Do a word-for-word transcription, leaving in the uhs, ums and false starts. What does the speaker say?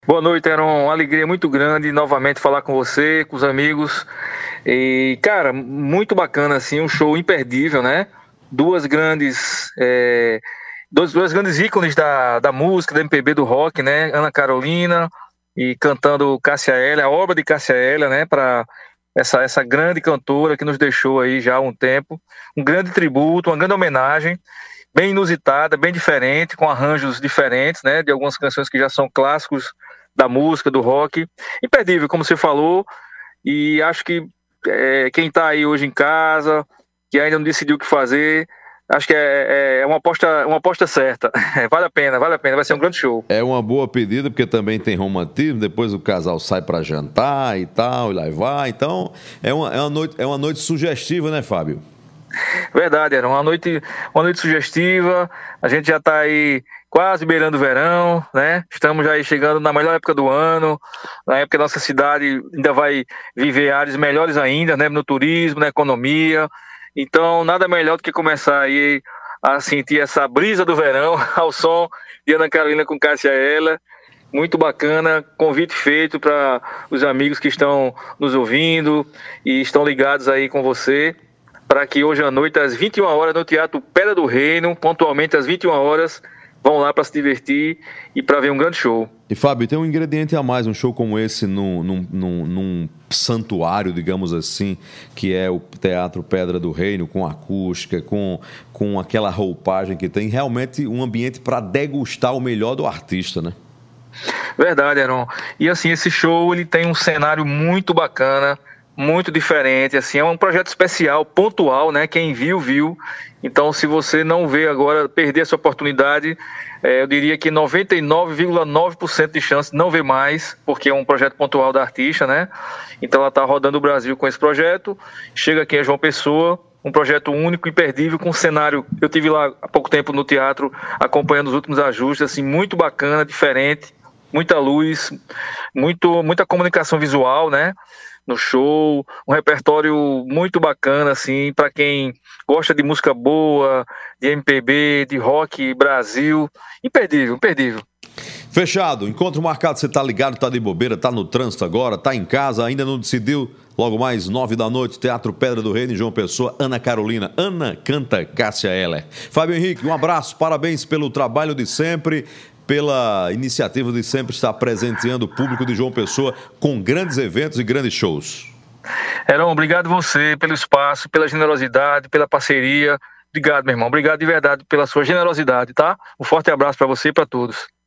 Boa noite, era uma alegria muito grande novamente falar com você, com os amigos. E, cara, muito bacana, assim, um show imperdível, né? Duas grandes, é, dois, dois grandes ícones da, da música, da M P B, do rock, né? Ana Carolina e cantando Cássia Eller, a obra de Cássia Eller, né? Para essa, essa grande cantora que nos deixou aí já há um tempo. Um grande tributo, uma grande homenagem, bem inusitada, bem diferente, com arranjos diferentes, né? De algumas canções que já são clássicos da música, do rock. Imperdível, como você falou, e acho que é, quem está aí hoje em casa, que ainda não decidiu o que fazer, acho que é, é uma, aposta, uma aposta certa. Vale a pena, vale a pena, vai ser um grande show. É uma boa pedida, porque também tem romantismo, depois o casal sai para jantar e tal, e lá vai. Então, é uma, é uma noite, é uma noite sugestiva, né, Fábio? Verdade, era uma noite, uma noite sugestiva. A gente já está aí quase beirando o verão, né? Estamos já aí chegando na melhor época do ano, na época que a nossa cidade ainda vai viver áreas melhores ainda, né? No turismo, na economia. Então, nada melhor do que começar aí a sentir essa brisa do verão ao som de Ana Carolina com Cássia Eller. Muito bacana, convite feito para os amigos que estão nos ouvindo e estão ligados aí com você, para que hoje à noite, às vinte e uma horas, no Teatro Pedra do Reino, pontualmente às vinte e uma horas, vão lá para se divertir e para ver um grande show. E, Fábio, tem um ingrediente a mais, um show como esse num, num, num, num santuário, digamos assim, que é o Teatro Pedra do Reino, com acústica, com, com aquela roupagem que tem, realmente um ambiente para degustar o melhor do artista, né? Verdade, Heron. E assim, esse show ele tem um cenário muito bacana, muito diferente, assim, é um projeto especial, pontual, né? Quem viu, viu. Então, se você não vê agora, perder essa oportunidade, é, eu diria que noventa e nove vírgula nove por cento de chance de não ver mais, porque é um projeto pontual da artista, né? Então, ela está rodando o Brasil com esse projeto, chega aqui a João Pessoa, um projeto único, imperdível, com um cenário. Eu tive lá há pouco tempo no teatro, acompanhando os últimos ajustes, assim, muito bacana, diferente, muita luz, muito, muita comunicação visual, né? No show, um repertório muito bacana, assim, para quem gosta de música boa, de M P B, de rock, Brasil, imperdível, imperdível. Fechado, encontro marcado, você tá ligado, tá de bobeira, tá no trânsito agora, tá em casa, ainda não decidiu, logo mais nove da noite, Teatro Pedra do Reino, João Pessoa, Ana Carolina, Ana canta Cássia Eller. Fábio Henrique, um abraço, parabéns pelo trabalho de sempre, pela iniciativa de sempre estar presenteando o público de João Pessoa com grandes eventos e grandes shows. Heron, obrigado você pelo espaço, pela generosidade, pela parceria. Obrigado, meu irmão. Obrigado de verdade pela sua generosidade, tá? Um forte abraço para você e para todos.